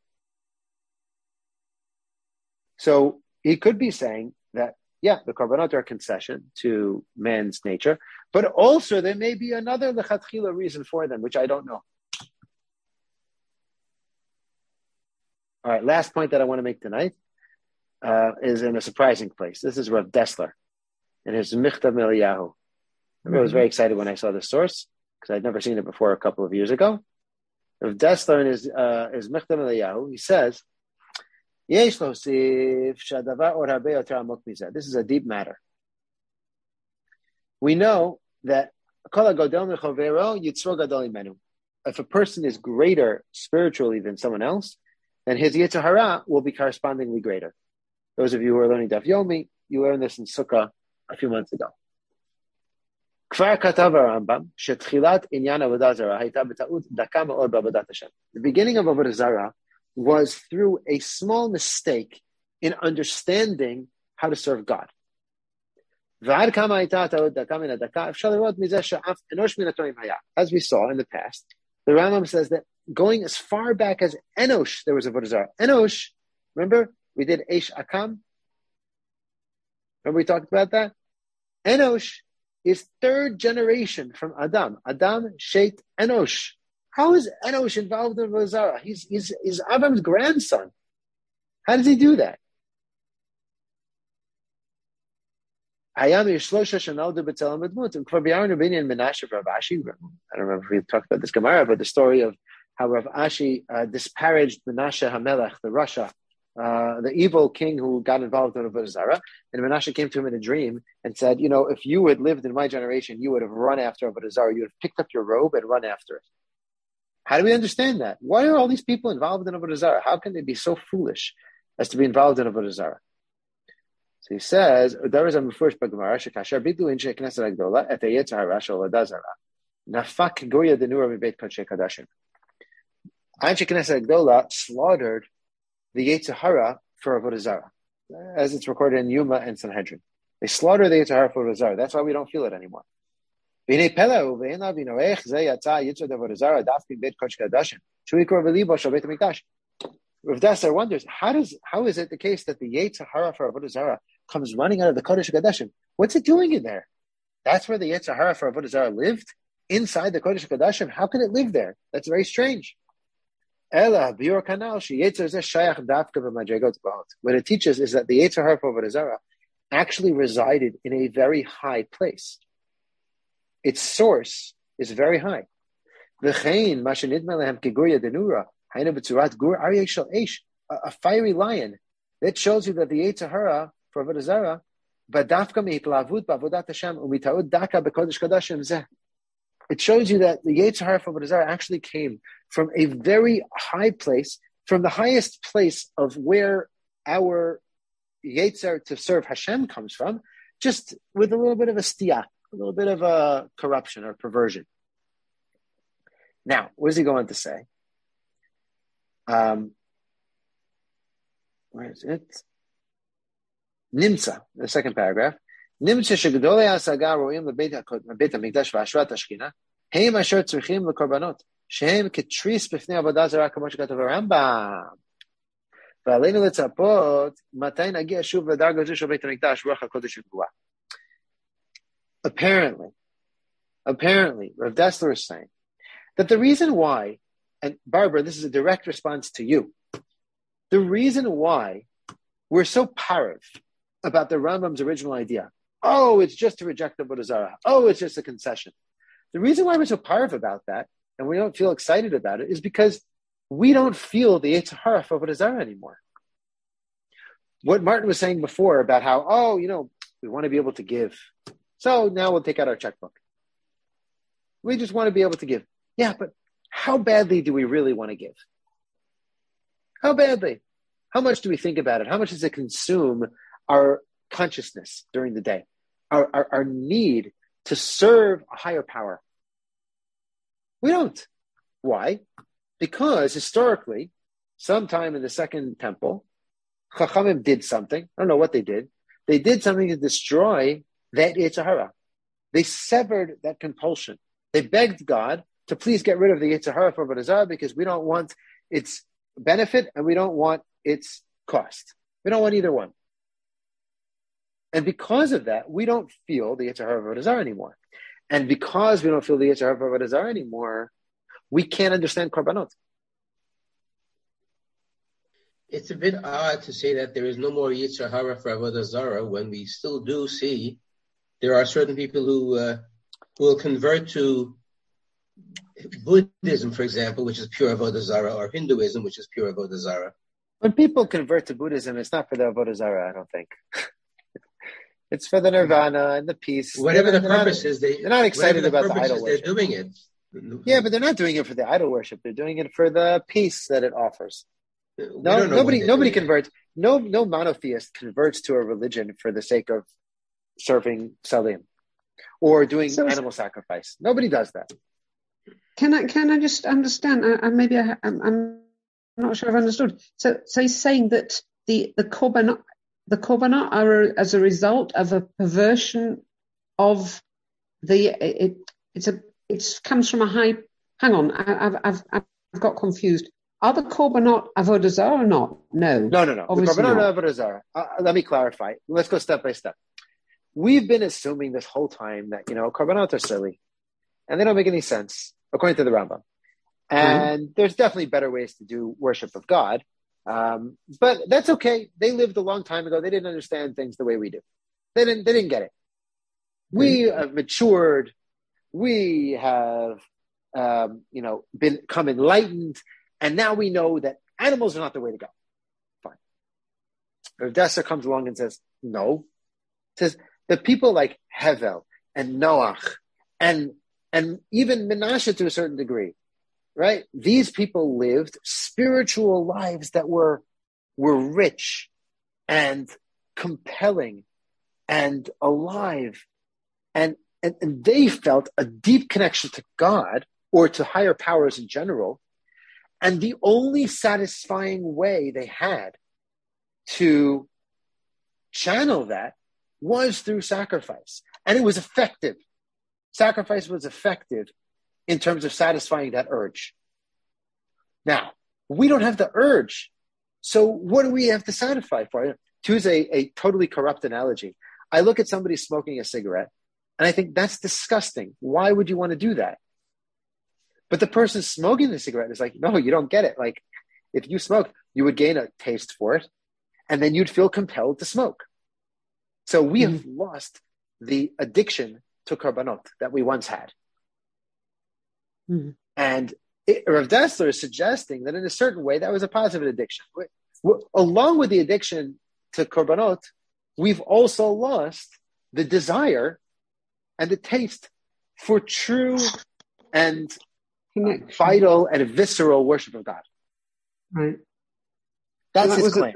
So he could be saying that, yeah, the korbanot are a concession to man's nature, but also there may be another lechatchila reason for them, which I don't know. All right, last point that I want to make tonight uh, is in a surprising place. This is Rav Dessler and his Michtav Eliyahu. I was very excited when I saw this source because I'd never seen it before a couple of years ago. Rav Dessler in his, uh, his Michtav Eliyahu, he says, this is a deep matter. We know that if a person is greater spiritually than someone else, then his Yetzer Hara will be correspondingly greater. Those of you who are learning Daf Yomi, you learned this in Sukkah a few months ago. The beginning of Avodah Zarah was through a small mistake in understanding how to serve God. As we saw in the past, the Rambam says that going as far back as Enosh, there was a Avodah Zarah. Enosh, remember, we did Eish Akam? Remember we talked about that? Enosh is third generation from Adam. Adam, Shet, Enosh. How is Enosh involved in Avodah Zarah? He's, he's, he's Adam's grandson. How does he do that? I don't remember if we talked about this Gemara, but the story of how Rav Ashi uh, disparaged Menashe HaMelech, the Russia, uh, the evil king who got involved in Avodah Zarah. And Menashe came to him in a dream and said, you know, if you had lived in my generation, you would have run after Avodah Zarah. You would have picked up your robe and run after it. How do we understand that? Why are all these people involved in Avodah Zarah? How can they be so foolish as to be involved in Avodah Zarah? So he says, there is a mufurish b'Gemara shekasher bidu inshe knesset hagdola et hayetzer hara shel avodah zarah nafak goya denura mibeit kodshei kadashim. Anshe Knesset Hagdola slaughtered the Yetzer Hara for Avodah Zarah, as it's recorded in Yuma and Sanhedrin. They slaughtered the Yetzer Hara for Avodah Zarah. That's why we don't feel it anymore. Rav Dasar wonders, how does how is it the case that the Yetzer Hara for Avodah Zarah comes running out of the Kodesh HaKodashim? What's it doing in there? That's where the Yetzer Hara for Avodah Zarah lived? Inside the Kodesh HaKodashim? How could it live there? That's very strange. Ela biur kanal she yetzer zeh shayach dafka b'madregot ba'ot. What it teaches is that the yetzer hara for avodah zarah actually resided in a very high place. Its source is very high. V'chein ma shenidma lehem kiguria denura hayna b'tzurat gur aryeh shel eish, a fiery lion. That shows you that the yetzer hara for avodah zarah badafka meitlavut ba'avodat Hashem umitaud daka b'kodesh kodashim zeh. It shows you that the yetzer hara for avodah zarah actually came from a very high place, from the highest place of where our yetzer to serve Hashem comes from, just with a little bit of a stiyah, a little bit of a corruption or perversion. Now, what is he going to say? Um, where is it? Nimtza, the second paragraph. Nimtza shegdolei hasaga roim lebeit hamikdash v'ashrat hashkina heim asher tzrichim lekorbanot shehem ketris b'fnei avodah zarah kamo shekatav Rambam v'aleinu letzapot matay nagia shuv ledarga zu shel beit hamikdash ruach hakodesh v'gvura. Apparently, apparently, Rav Dessler is saying that the reason why, and Barbara, this is a direct response to you, the reason why we're so parv about the Rambam's original idea, oh, it's just to reject the avodah zarah, oh, it's just a concession. The reason why we're so parv about that, and we don't feel excited about it, is because we don't feel the yetzer hara for avodah zarah anymore. What Martin was saying before about how, oh, you know, we want to be able to give, so now we'll take out our checkbook. We just want to be able to give. Yeah, but how badly do we really want to give? How badly? How much do we think about it? How much does it consume our consciousness during the day? Our, our, our need to serve a higher power? We don't. Why? Because historically, sometime in the Second Temple, Chachamim did something. I don't know what they did. They did something to destroy that yetzer hara. They severed that compulsion. They begged God to please get rid of the yetzer hara for avodah zarah because we don't want its benefit and we don't want its cost. We don't want either one. And because of that, we don't feel the yetzer hara for avodah zarah anymore. And because we don't feel the yetzer hara for avodah zarah anymore, we can't understand korbanot. It's a bit odd to say that there is no more yetzer hara for avodah zarah when we still do see there are certain people who uh, who will convert to Buddhism, for example, which is pure avodah zarah, or Hinduism, which is pure avodah zarah. When people convert to Buddhism, it's not for the avodah zarah, I don't think. It's for the nirvana and the peace. Whatever they're, the they're purpose not, is, they, they're not excited the about the idol is, worship. They're doing it. Yeah, but they're not doing it for the idol worship. They're doing it for the peace that it offers. No, nobody, nobody converts. No, no monotheist converts to a religion for the sake of serving Salim or doing so animal sacrifice. Nobody does that. Can I can I just understand? I, I maybe I, I'm, I'm not sure I've understood. So, so he's saying that the the korbanot the korbanot are as a result of a perversion of the it. It's a it comes from a high. Hang on, I, I've I've I've got confused. Are the korbanot avodah zarah or not? No, no, no, no. The korbanot avodah zarah. Uh, let me clarify. Let's go step by step. We've been assuming this whole time that you know korbanot are silly, and they don't make any sense. According to the Rambam. And mm-hmm. there's definitely better ways to do worship of God. Um, but that's okay. They lived a long time ago. They didn't understand things the way we do. They didn't, they didn't get it. Mm-hmm. We have matured. We have, um, you know, been, become enlightened. And now we know that animals are not the way to go. Fine. Rav Dessler comes along and says, no. Says the people like Hevel and Noach and And even Menashe to a certain degree, right? These people lived spiritual lives that were, were rich and compelling and alive. And, and, and they felt a deep connection to God or to higher powers in general. And the only satisfying way they had to channel that was through sacrifice. And it was effective. Sacrifice was effective in terms of satisfying that urge. Now, we don't have the urge. So what do we have to satisfy for? To use a, a totally corrupt analogy, I look at somebody smoking a cigarette and I think that's disgusting. Why would you want to do that? But the person smoking the cigarette is like, no, you don't get it. Like, if you smoke, you would gain a taste for it, and then you'd feel compelled to smoke. So we mm-hmm. have lost the addiction to korbanot that we once had. Mm-hmm. And it, Rav Dessler is suggesting that in a certain way, that was a positive addiction. We, we, along with the addiction to korbanot, we've also lost the desire and the taste for true and Connection. vital and visceral worship of God. Right. That's that his claim.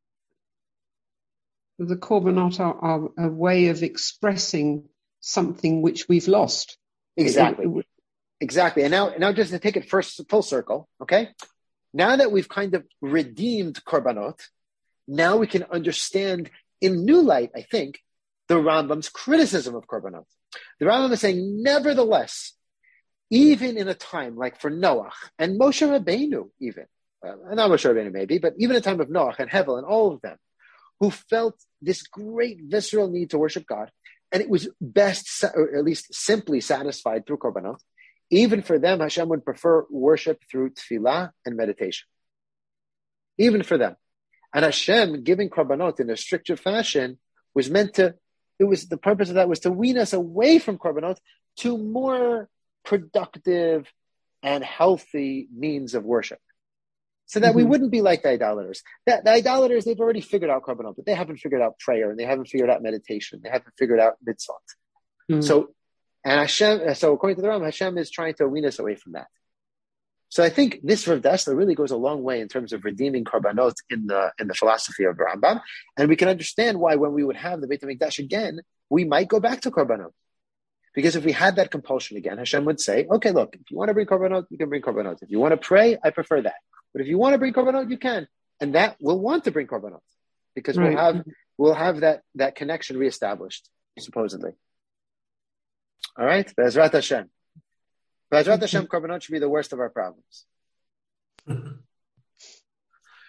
A, the korbanot are, are a way of expressing something which we've lost. Exactly. It, it, exactly. And now, now just to take it first full circle, okay? Now that we've kind of redeemed korbanot, now we can understand in new light, I think, the Rambam's criticism of korbanot. The Rambam is saying, nevertheless, even in a time like for Noach and Moshe Rabbeinu even, uh, not Moshe Rabbeinu maybe, but even a time of Noach and Hevel and all of them, who felt this great visceral need to worship God, and it was best, or at least simply satisfied through korbanot, even for them, Hashem would prefer worship through tefillah and meditation. Even for them. And Hashem giving korbanot in a stricter fashion was meant to, it was, the purpose of that was to wean us away from korbanot to more productive and healthy means of worship. So that mm-hmm. we wouldn't be like the idolaters. The, the idolaters, they've already figured out korbanot, but they haven't figured out prayer, and they haven't figured out meditation. They haven't figured out mitzvot. Mm-hmm. So, and Hashem, so according to the Rambam, Hashem is trying to wean us away from that. So I think this Rav Dessler really goes a long way in terms of redeeming korbanot in the in the philosophy of the Rambam, and we can understand why when we would have the Beit HaMikdash again, we might go back to korbanot. Because if we had that compulsion again, Hashem would say, okay, look, if you want to bring korbanot, you can bring korbanot. If you want to pray, I prefer that. But if you want to bring korbanot, you can. And that we'll want to bring korbanot. Because right. we'll have we'll have that, that connection reestablished, supposedly. All right? Be'ezrat Hashem. Be'ezrat Hashem, korbanot should be the worst of our problems.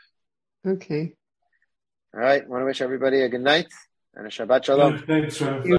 Okay. All right. I want to wish everybody a good night and a Shabbat Shalom. Thanks, Rav.